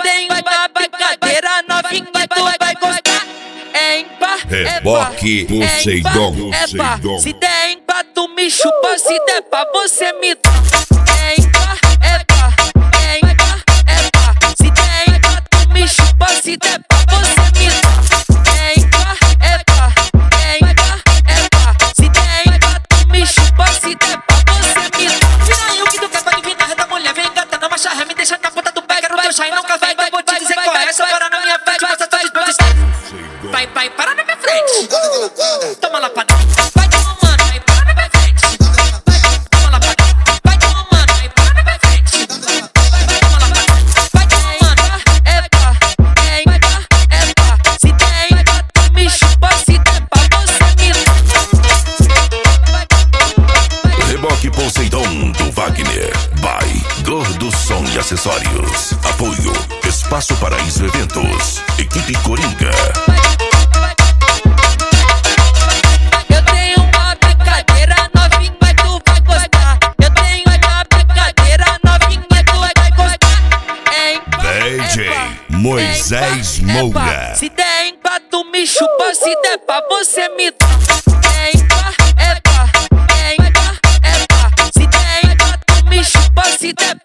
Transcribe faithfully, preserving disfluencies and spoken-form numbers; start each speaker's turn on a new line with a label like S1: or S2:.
S1: tem uma brincadeira novinha, tu vai gostar. Empa,
S2: Reboque Poseidon.
S1: epa. Se der empa, tu me chupa, se der pra você me dá. Empa, epa, empa, epa. Se der empa, tu me chupa, se der pra você me dá. Empa, epa, empa, epa. Se der empa, tu me chupa, se der pra você me dá.
S3: Vira aí o que tu quer pra adivinhar reta mulher, vem gata na marcha ré, me deixa na ponta do pé, quero teu chá e nunca vai, vai, vou te dizer qual é essa, para na minha frente, passa todos os meus vai, vai, para na minha frente. Toma lá pra dentro. Vai, toma, mano, vai, para na minha frente. Toma lá pra dentro. Vai, toma, mano, vai, para na minha frente. Toma lá pra dentro. Vai, toma, mano.
S1: Epa, empa, epa. Se der empa, tu me chupa, se der pra você me dá.
S2: Reboque Poseidon do Wagner. By Gordo Som e Acessórios. Apoio Espaço Paraíso Eventos. Equipe Coringa.
S1: Eu tenho uma brincadeira novinha, tu vai gostar. Eu tenho uma brincadeira novinha, tu vai gostar. Empa,
S2: D J
S1: epa,
S2: Moisés
S1: empa,
S2: Moura.
S1: epa. Se der empa, tu me chupa, se der pra você me dá. Empa, epa, empa, epa. Se der empa, tu me chupa, se der